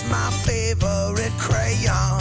my favorite crayon.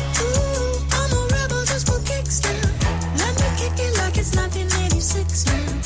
It's 1986.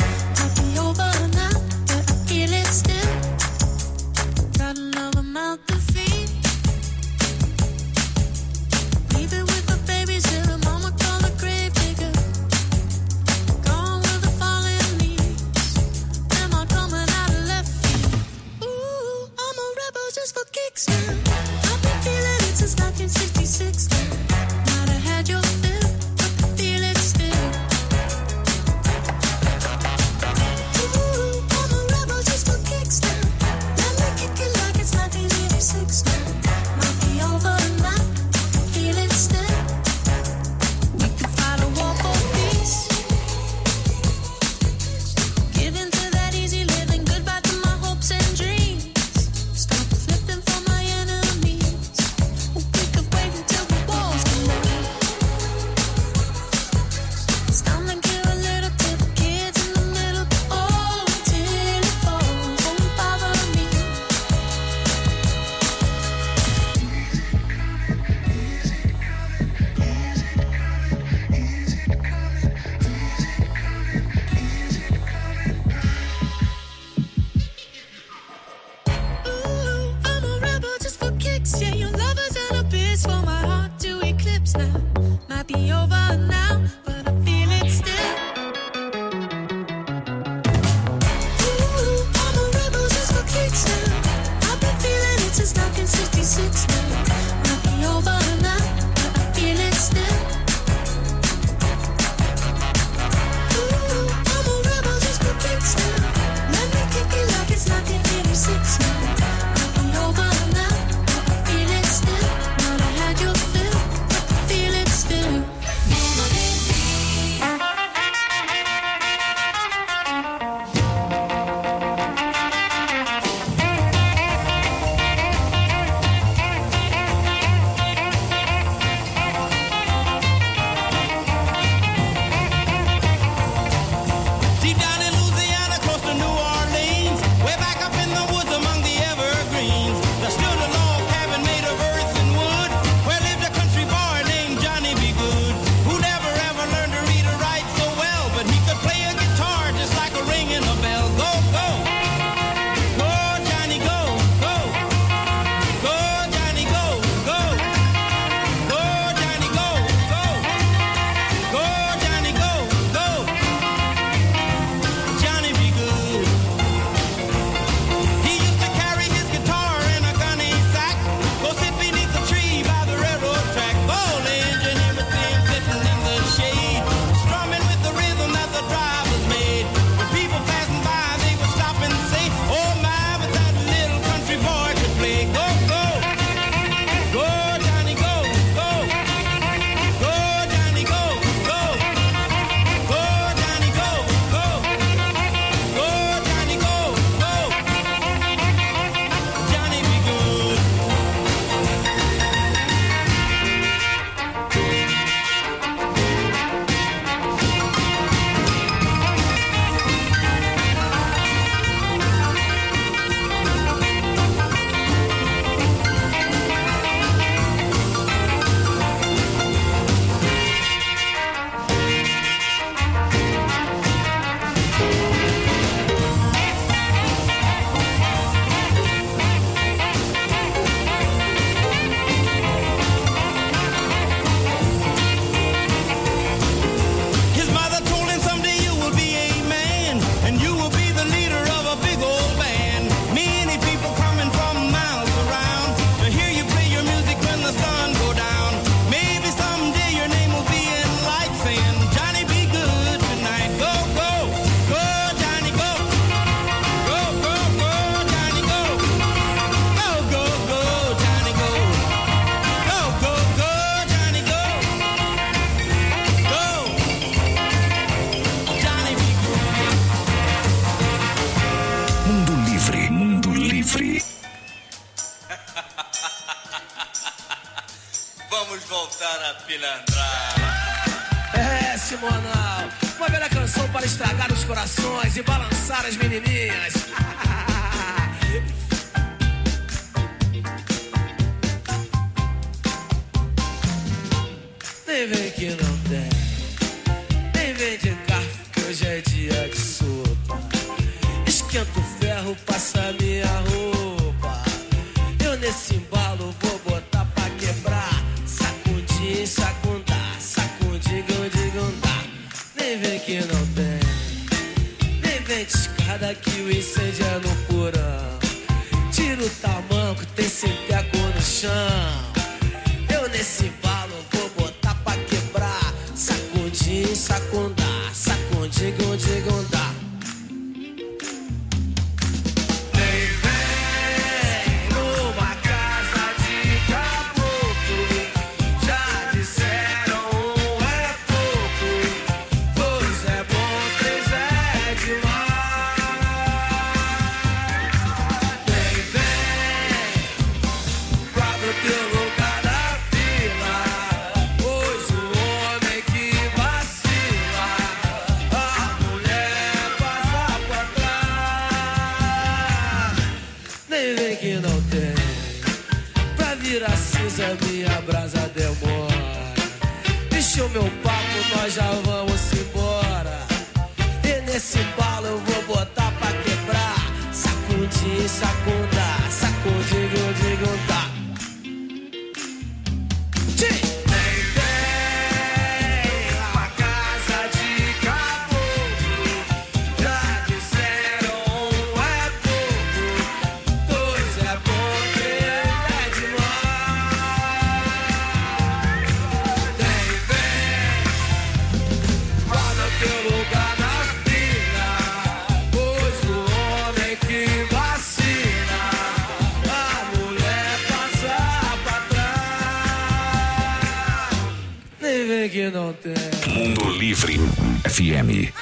Vamos voltar a pilantrar. É, Simonal, uma velha canção para estragar os corações e balançar as menininhas. Nem vem que não tem, nem vem de garfo que hoje é dia de sopa. Esquenta o ferro, passa minha roupa. Eu nesse embalo vou botar pra quebrar. Sacudir, sacundar, sacudir, gundar. Nem vem que não tem, nem vem de escada que o incêndio é no porão. Tira o tamanco, tem sem teco no chão. a brasa demora. Deixa o meu papo, nós já vamos embora. E nesse embalo eu vou botar pra quebrar. Sacudir, sacudar, sacudir, digo, tá. Que não tem. Mundo Livre FM.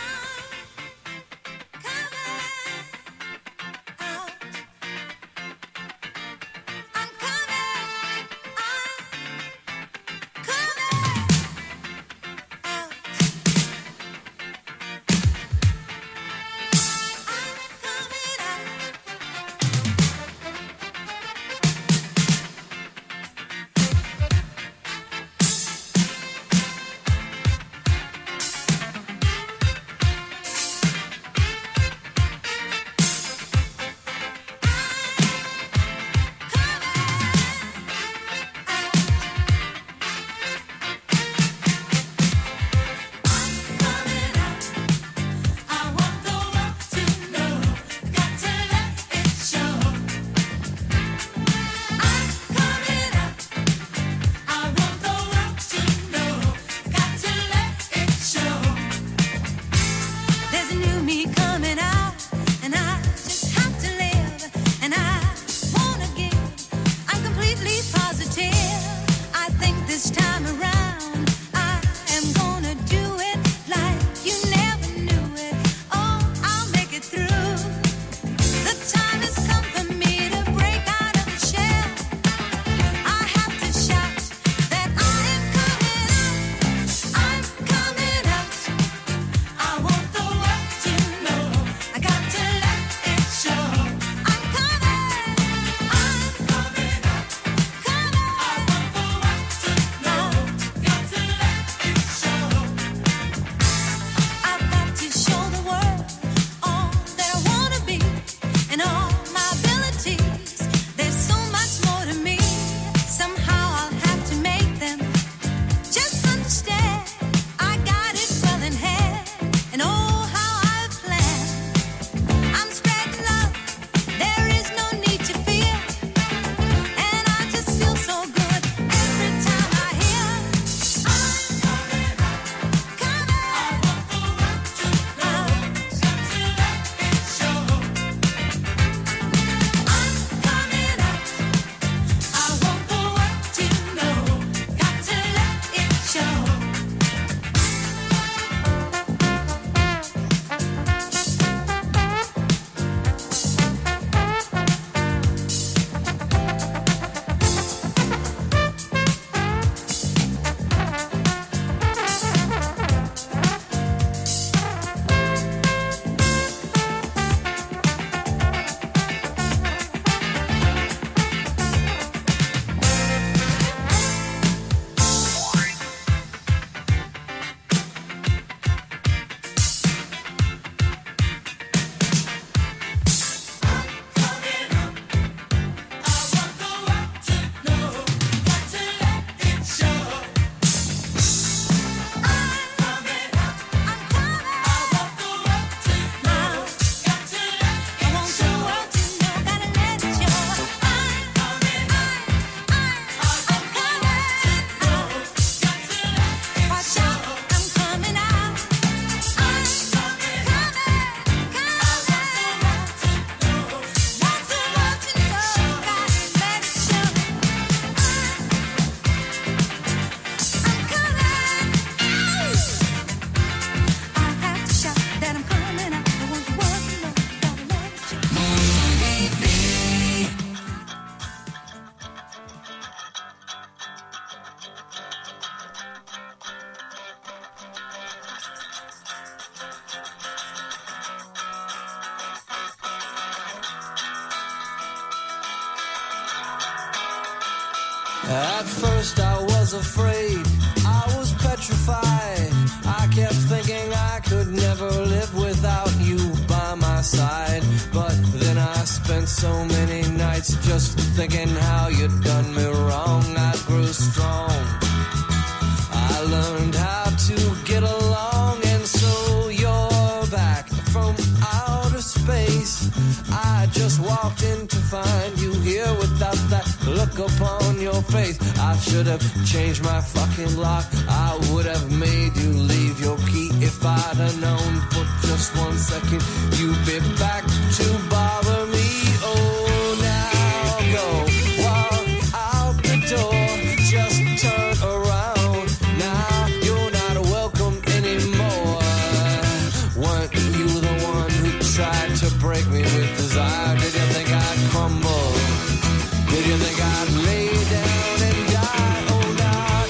At first I was afraid, I was petrified. I kept thinking I could never live without you by my side. But then I spent so many nights just thinking how you'd done me wrong. I grew strong, I learned how to get along, and so you're back from outer space. I just walked in to find you here without that look upon your face. I should have changed my fucking lock, I would have made you leave your key. If I'd have known for just 1 second you'd be back to bother me. Oh, now go walk out the door, just turn around. Now you're not welcome anymore. Weren't you the one who tried to break me with desire? Did you think I'd crumble? Did you think I'd lay down and die? Oh, not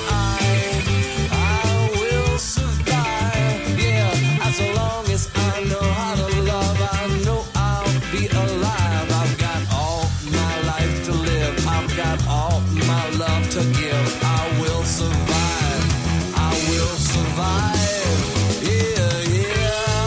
I will survive. Yeah, as long as I know how to love, I know I'll be alive. I've got all my life to live, I've got all my love to give. I will survive, I will survive. Yeah, yeah.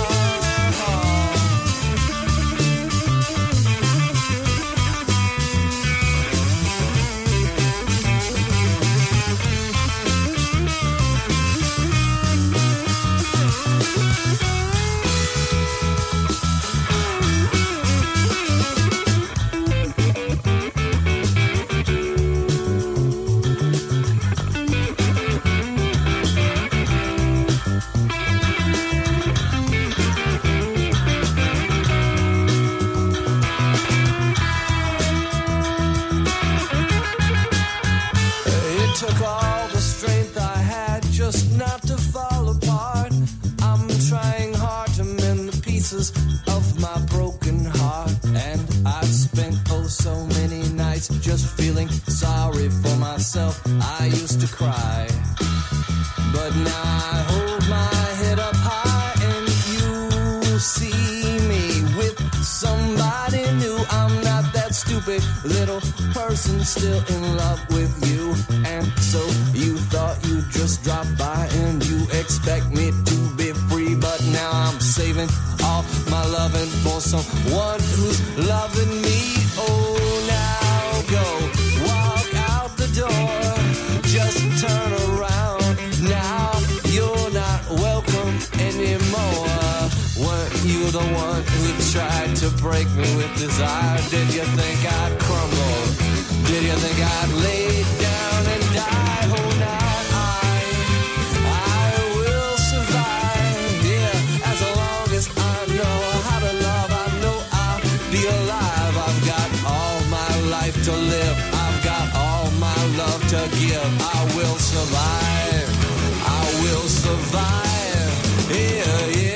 It took all the strength I had just not to fall apart. I'm trying hard to mend the pieces of my broken heart. And I've spent oh so many nights just feeling sorry for myself. I used to cry, but now I hold my head up high, and you see me with somebody new. I'm not that stupid little person still in love with you. And so you thought you'd just drop by and you expect me to be free. But now I'm saving all my loving for someone who's loving me. Oh, now go walk out the door, just turn around. Now you're not welcome anymore. Weren't you the one who tried to break me with desire? Did you think I'd crumble? Did you think I'd lay down and die? Oh, not I will survive. Yeah, as long as I know how to love, I know I'll be alive. I've got all my life to live, I've got all my love to give. I will survive, I will survive. Yeah, yeah.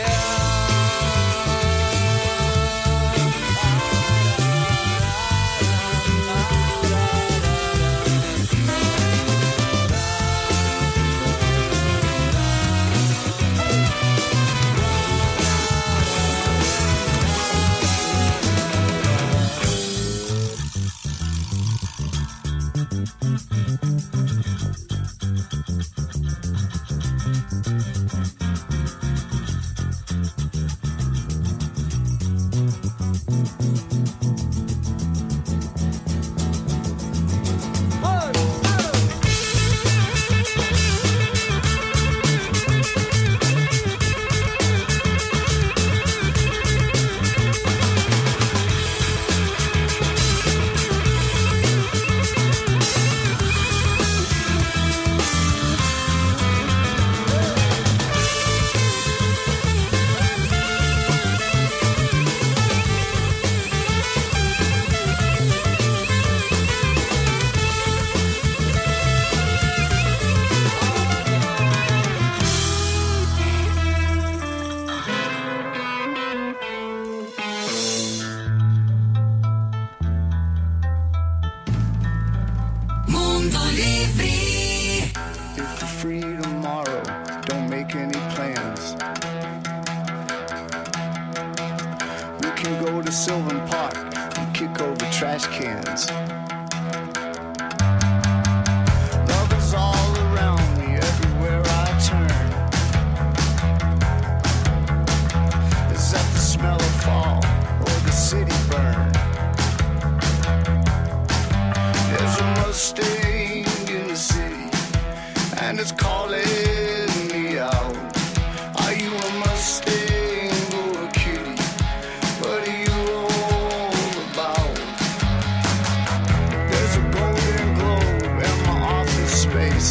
and it's calling me out. Are you a Mustang or a kitty? What are you all about? There's a golden globe in my office space,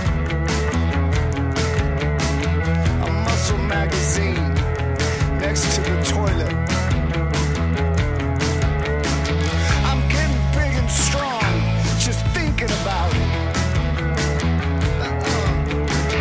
a muscle magazine next to the toilet. I'm getting big and strong just thinking about it.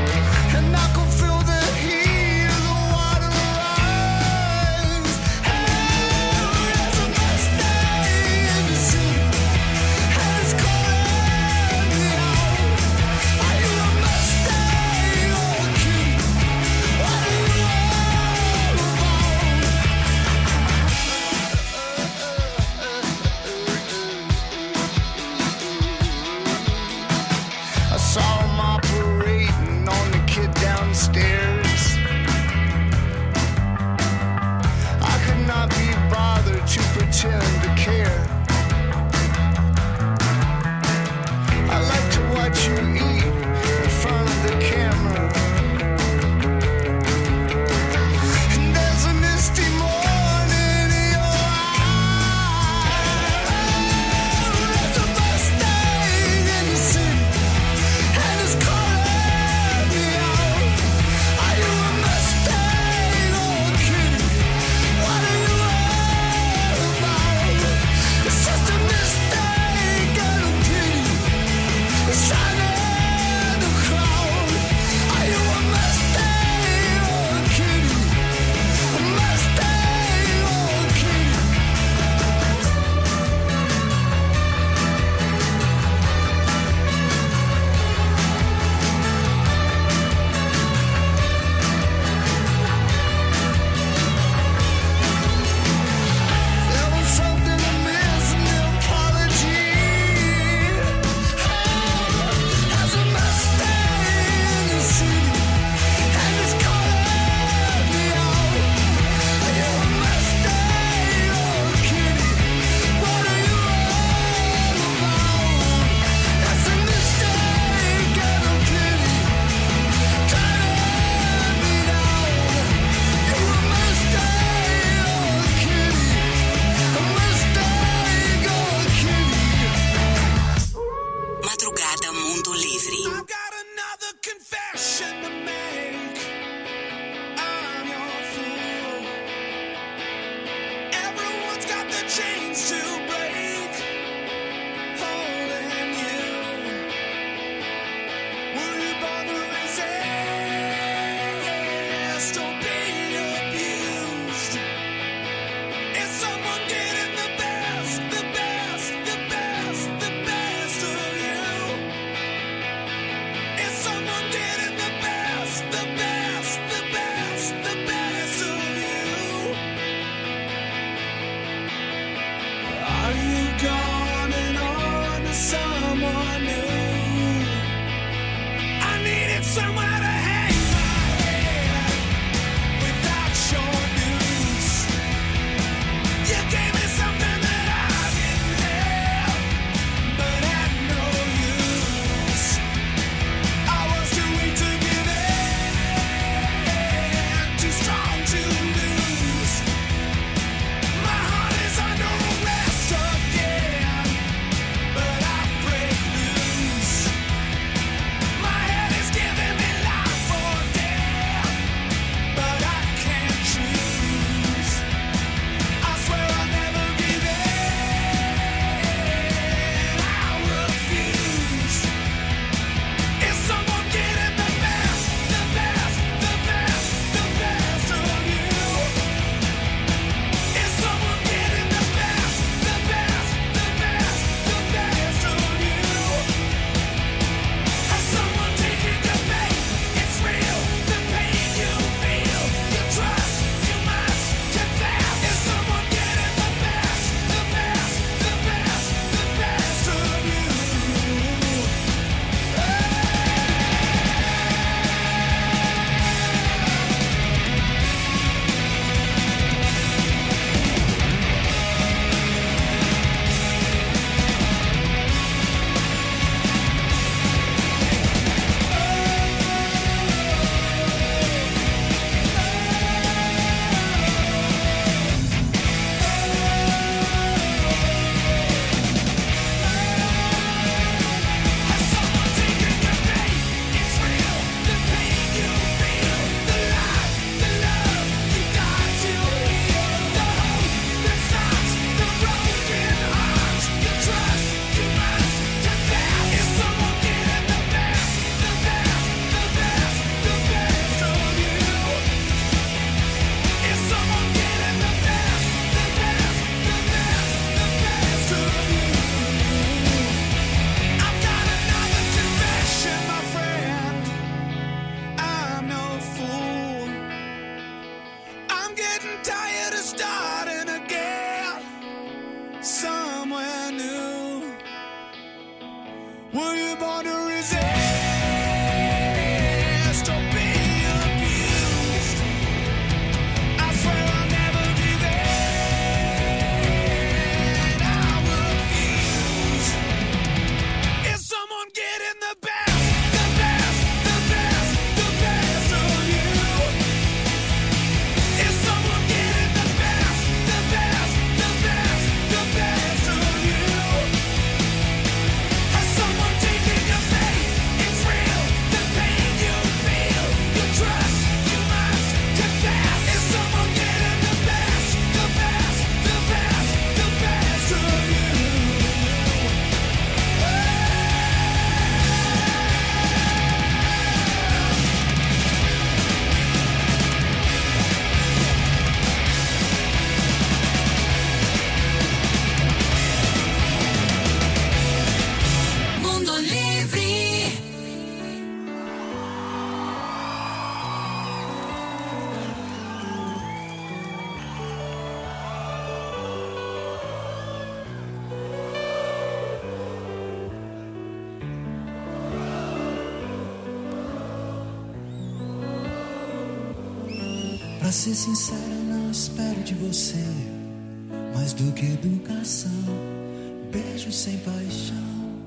Pra ser sincero, não espero de você mais do que educação, beijo sem paixão,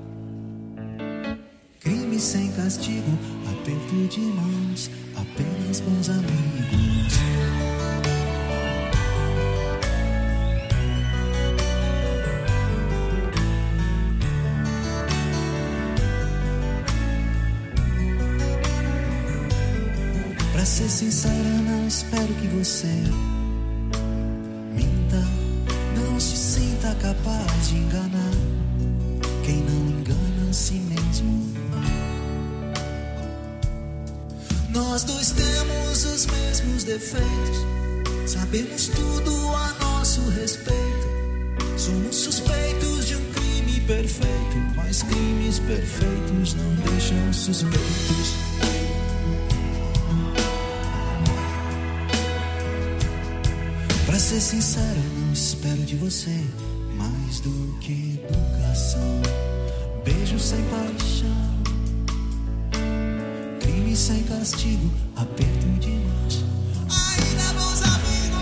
crime sem castigo, aperto de mãos, apenas bons amigos. Pra ser sincera, não espero que você minta, não se sinta capaz de enganar quem não engana a si mesmo. Nós dois temos os mesmos defeitos, sabemos tudo a nosso respeito. Somos suspeitos de um crime perfeito, mas crimes perfeitos não deixam suspeitos. Pra ser sincero, não espero de você mais do que educação, beijo sem paixão, crime sem castigo, aperto de mãos, ainda bons amigos.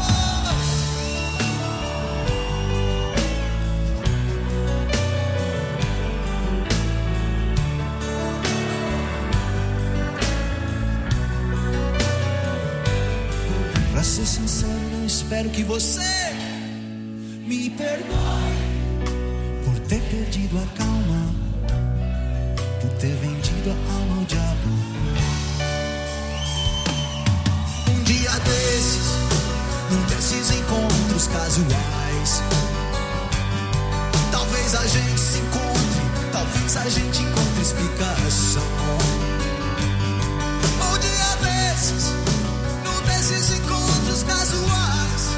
Pra ser sincero, não espero que você me perdoe por ter perdido a calma, por ter vendido a alma ao diabo. Um dia desses, num desses encontros casuais, talvez a gente se encontre, talvez a gente encontre explicação. Um dia desses, num desses encontros casuais,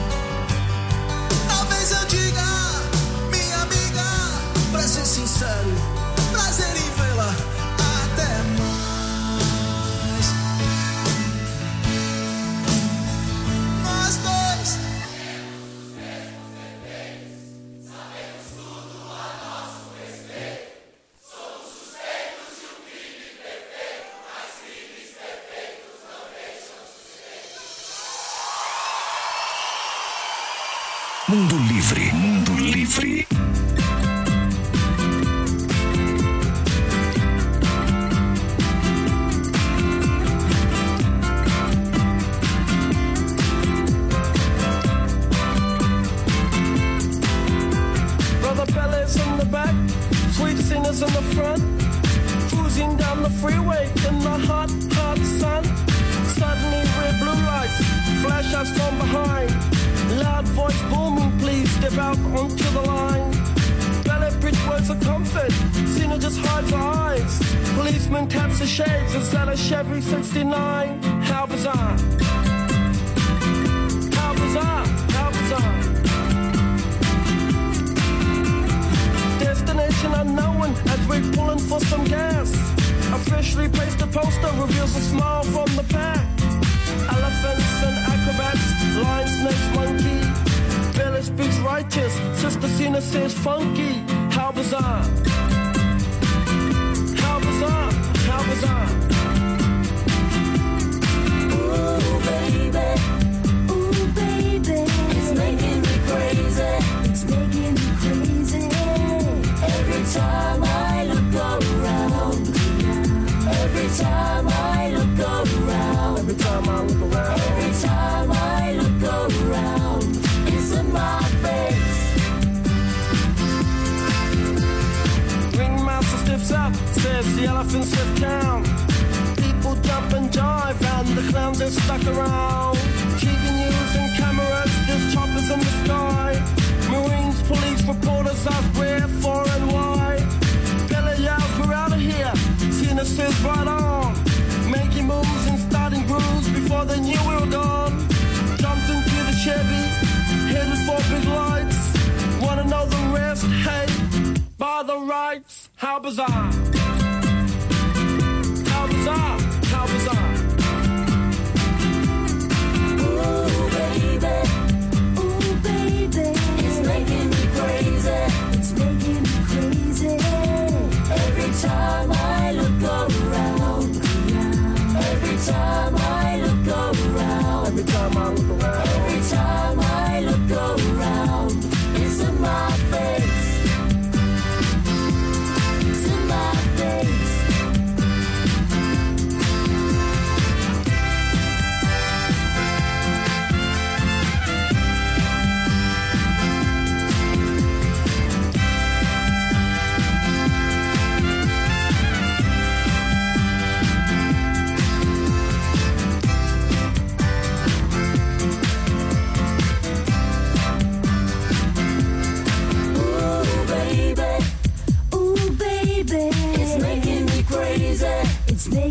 talvez eu diga, minha amiga, pra ser sincero, prazer em vê-la, até mais. Nós dois sabemos tudo a nosso respeito. Somos suspeitos de um crime perfeito, mas crimes perfeitos não deixam suspeitos. Mundo Livre, Mundo Livre. Brother Bellas in the back, sweet singers in the front, cruising down the freeway in the hot, hot sun. Suddenly red blue lights flash us from behind. Loud voice booming, please step out onto the line. Ballet bridge words of comfort, Cena just hides her eyes. Policeman taps the shades inside a Chevy 69. How bizarre, how bizarre, how bizarre. Destination unknown as we're pulling for some gas. Officially placed a poster, reveals a smile from the pack. Elephants and acrobats, lion, snakes, monkey. Billy speaks righteous, Sister Cena says funky. How bizarre, how bizarre, how bizarre. Ooh baby, it's making me crazy, it's making me crazy. Every time I look around, every time I look around, Every time I look around, every time I look around, it's in my face. Ringmaster stiffs up, says the elephants have down. People jump and jive and the clowns are stuck around. TV news and cameras, there's choppers in the sky. Marines, police, reporters ask where, for and why. Billy yells, we're out of here. Cena says right on. Making moves and starting grooves before they knew we were gone. Jumped into the Chevy, headed for big lights. Wanna know the rest? Hey, by the rights. How bizarre, how bizarre, how bizarre. Ooh baby, it's making me crazy, it's making me crazy. Every time I look around, every time I look around, Every time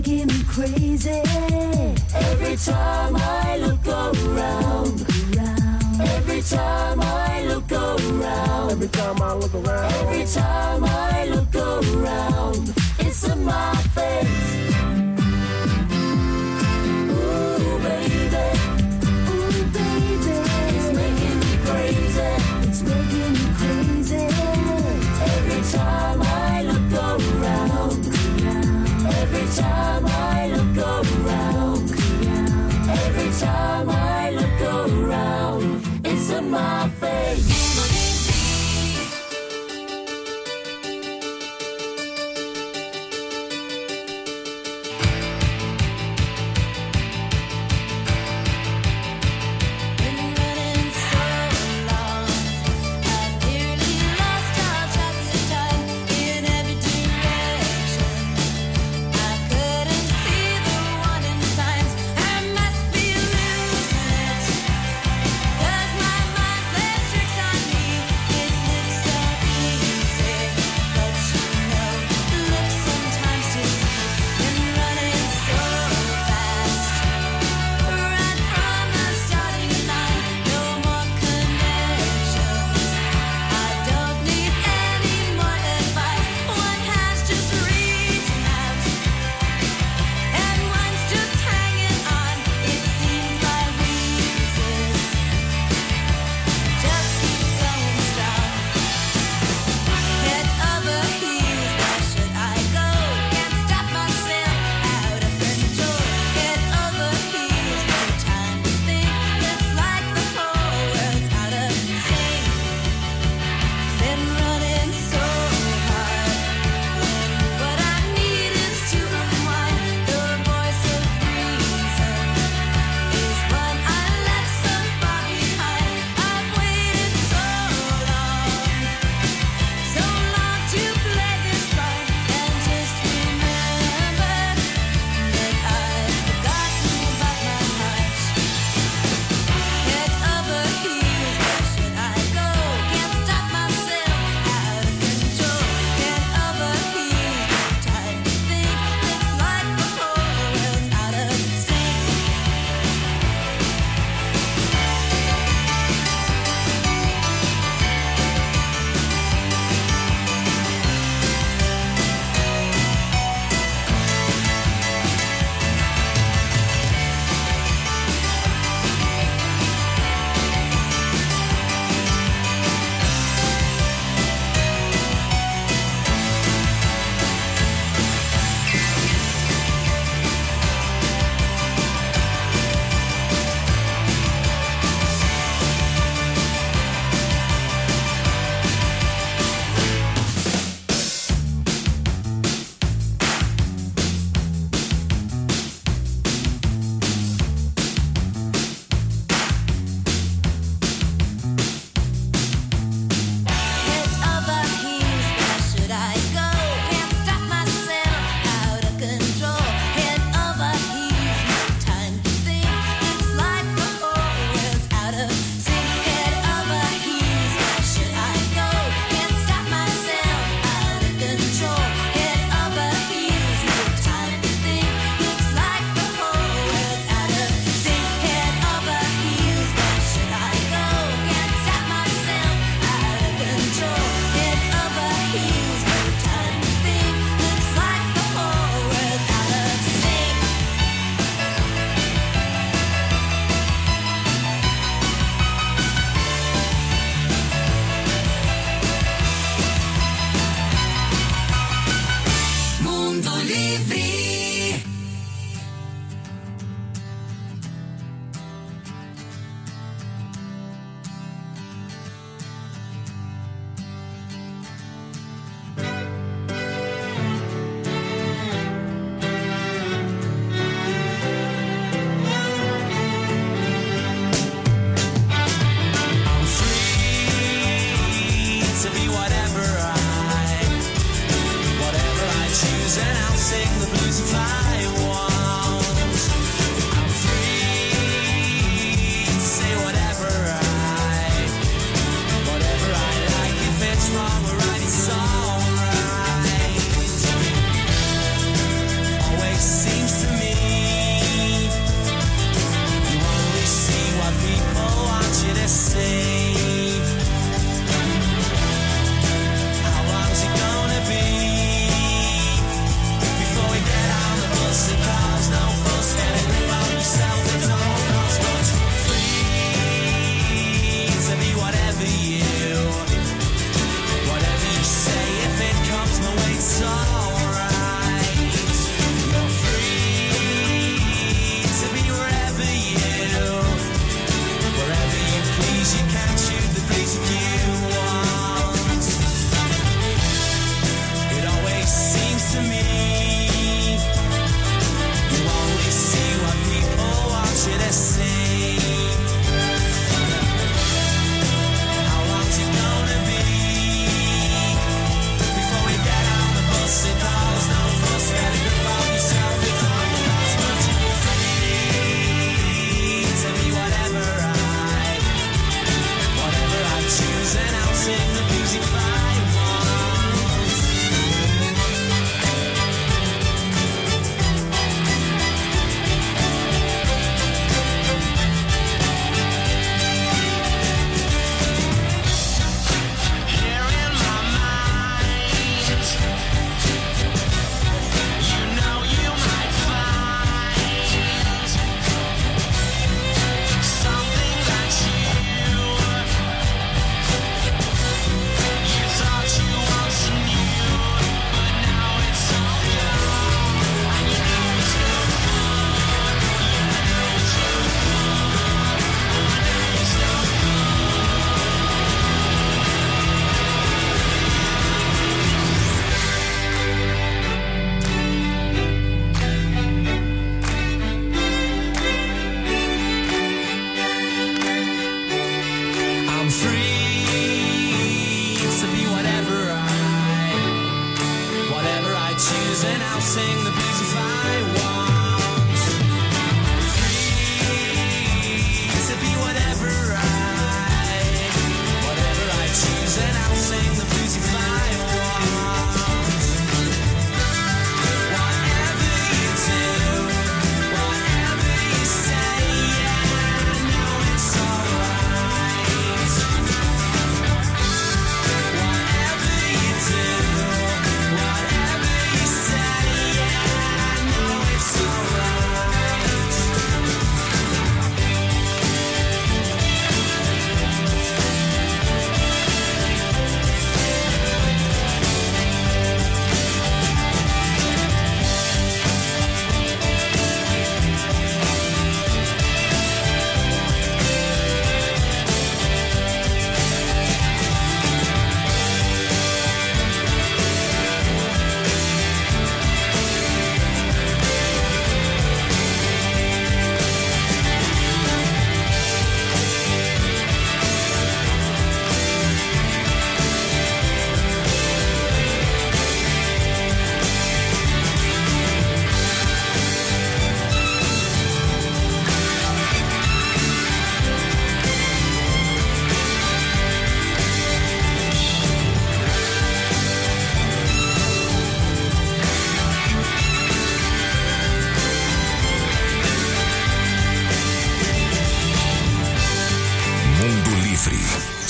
making me crazy. Every time I look around, every time I look around, Every time I look around, every time I look around, it's in my face. Ooh, baby, it's making me crazy. It's making me crazy. Every time I look around, every time I look around, every time I look around, it's in my face.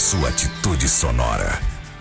Sua atitude sonora.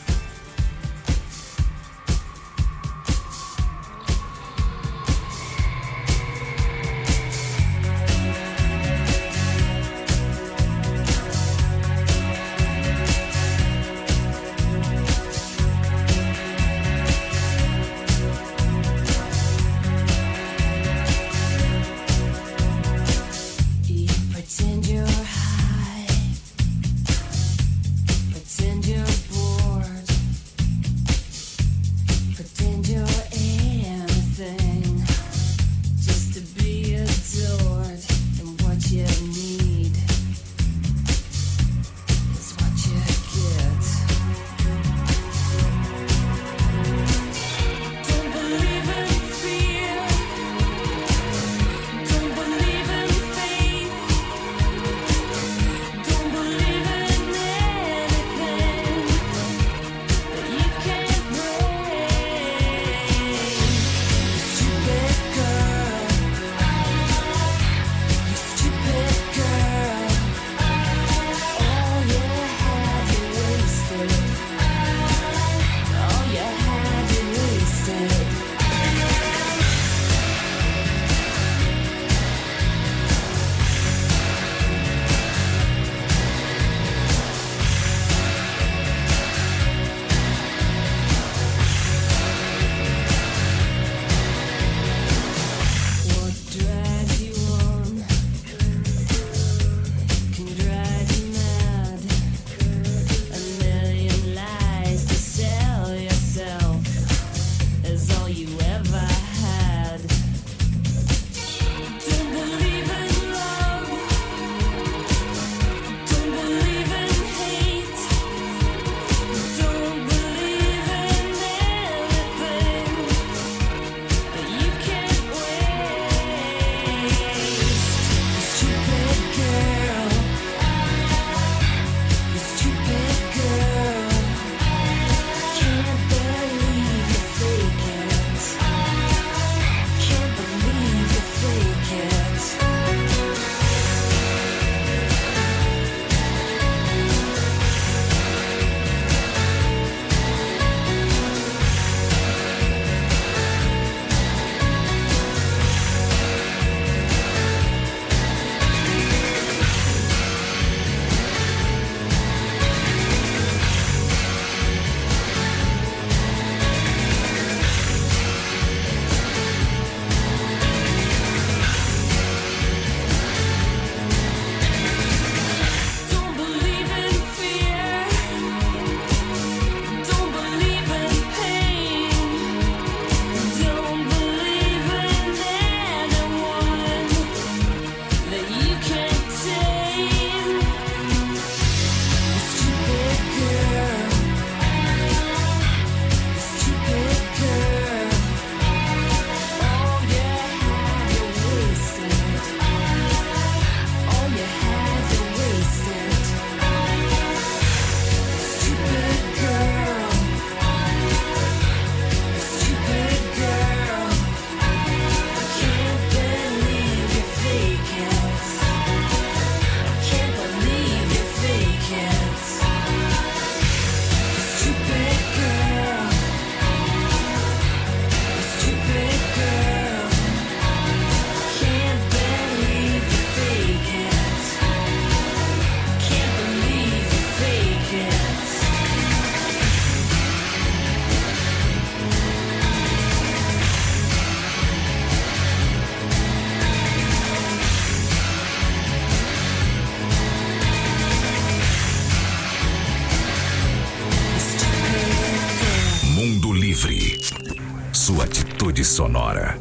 Sua atitude sonora.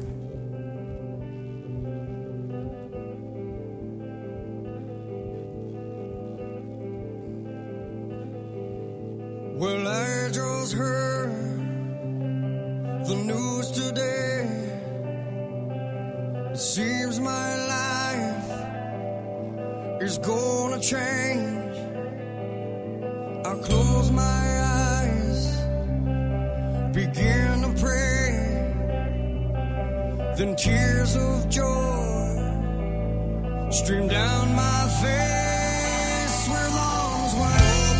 Well, I just heard the news today. It seems my life is gonna change. I close my eyes, begin to pray, then tears of joy stream down my face with arms wide open.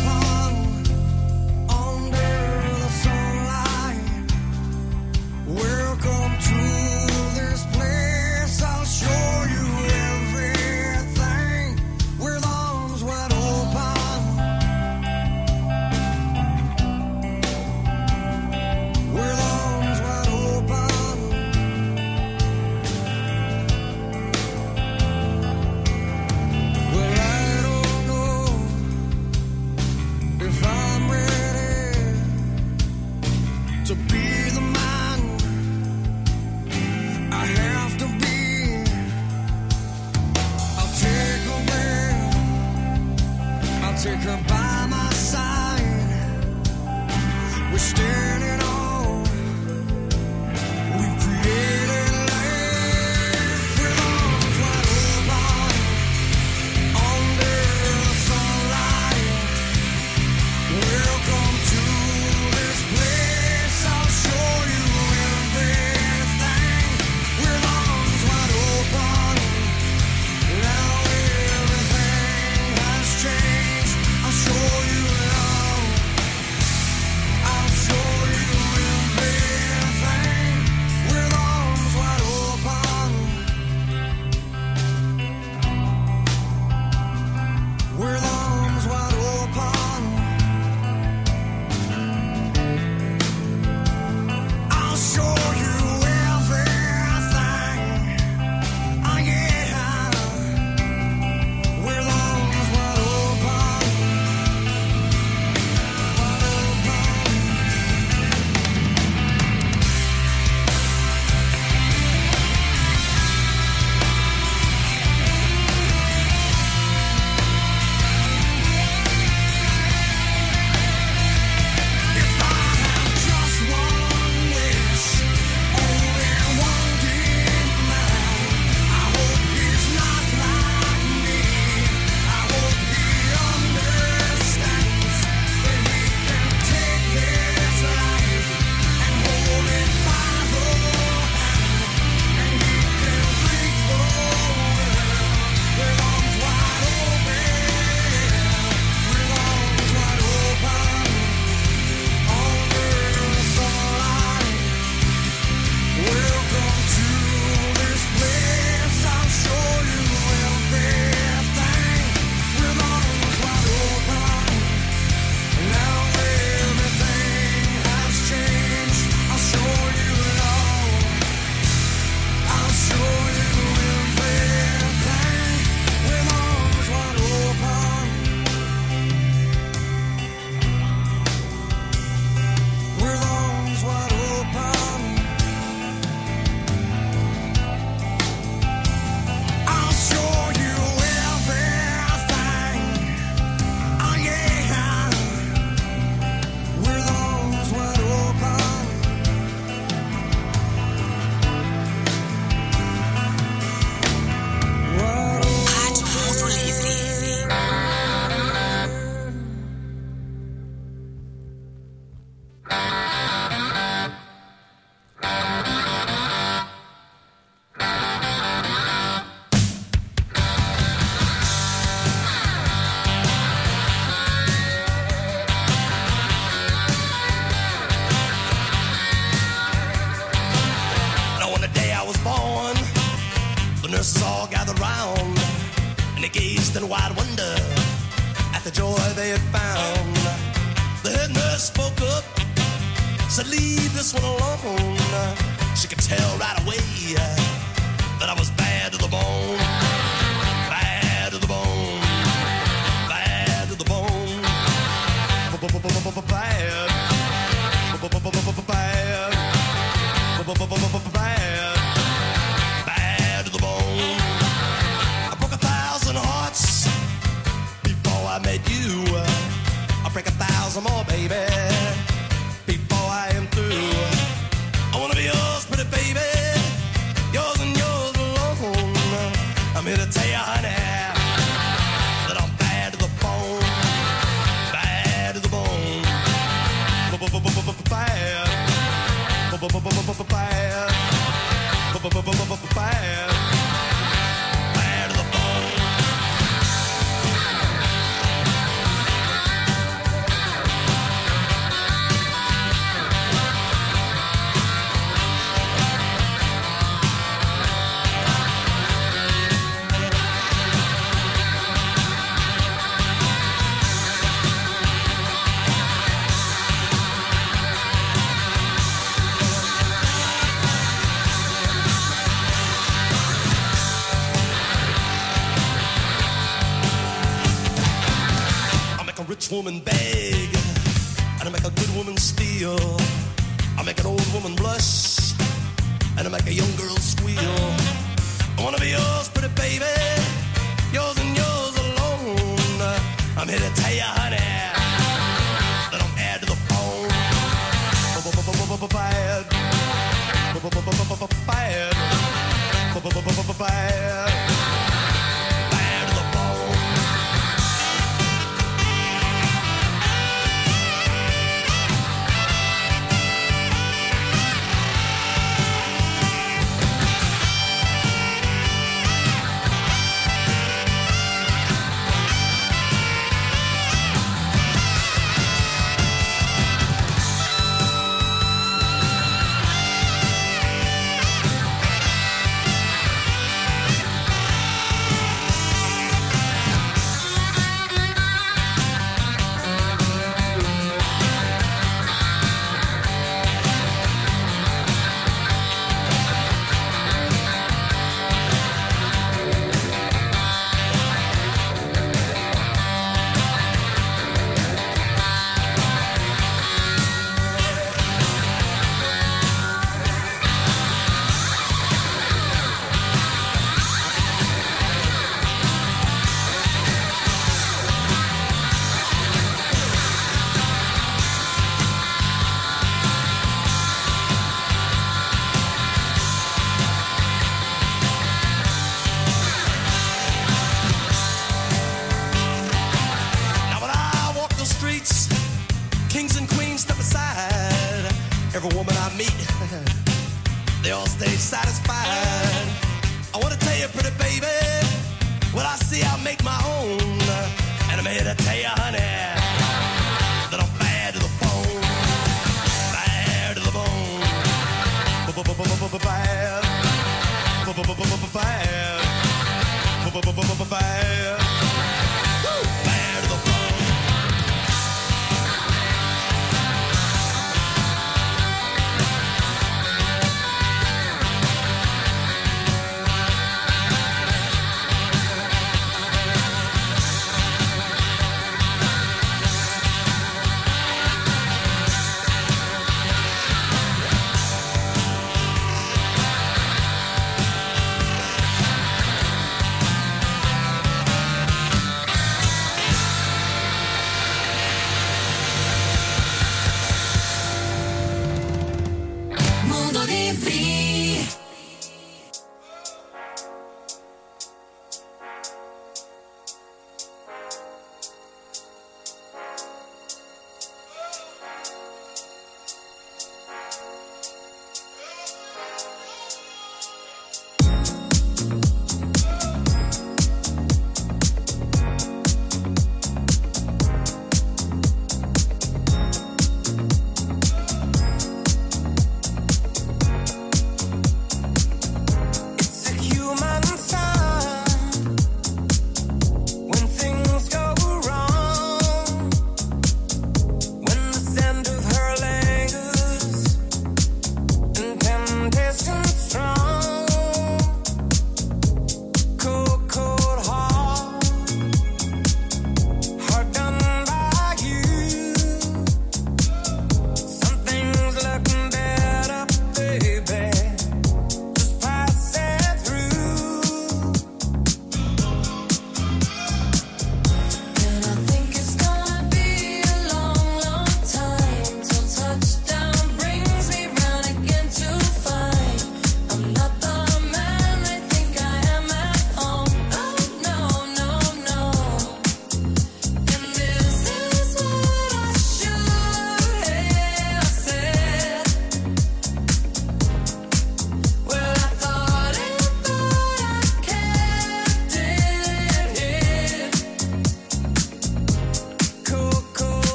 nurses all gathered round, and they gazed in wide wonder at the joy they had found. The head nurse spoke up, said, leave this one alone. She could tell right away that I was bad to the bone. Bad to the bone. Bad to the bone. Bad. Bad. Bad to the bone. I broke 1,000 hearts before I met you. I'll break 1,000 more, baby, before I am through. I wanna be yours, pretty baby, yours and yours alone. I'm here to tell you, honey, that I'm bad to the bone. Bad to the bone. Bad. Bad. Bad to the bone. Rich woman beg, and I make a good woman steal. I make an old woman blush, and I make a young girl squeal. I wanna be yours, pretty baby, yours and yours alone. I'm here to tell you, honey, that I'm bad to the bone. Bad. Bad. Bad. Bad to the bone. Every woman I meet, they all stay satisfied. I want to tell you, pretty baby, what I see I make my own. And I'm here to tell you, honey, that I'm bad to the bone. Bad to the bone. Bad. Bad. Bad.